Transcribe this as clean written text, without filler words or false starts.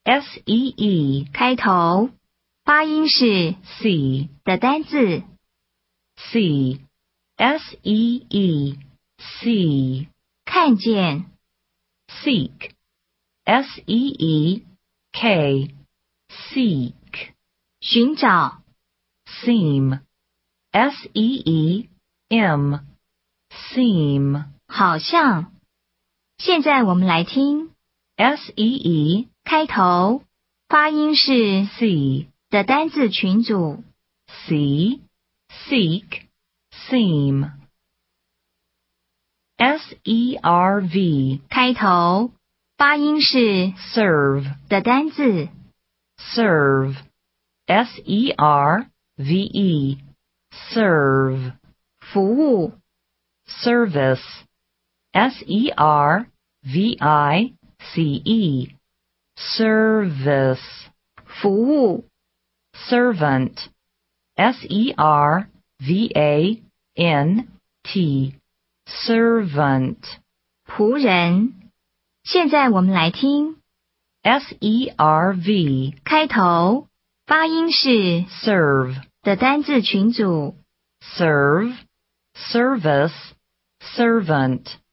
see 开头，发音是 see 的单字， see see see 看见， seek seek seek 寻找， seem seem seem 好像。现在我们来听 see 开头，发音是 see 的单字群组， see seek seem serve 开头，发音是 serve 的单字， serve serve serve 服务， service service service 服务， servant servant servant 仆人。现在我们来听 serve 开头，发音是 serve 的单字群组， serve service servant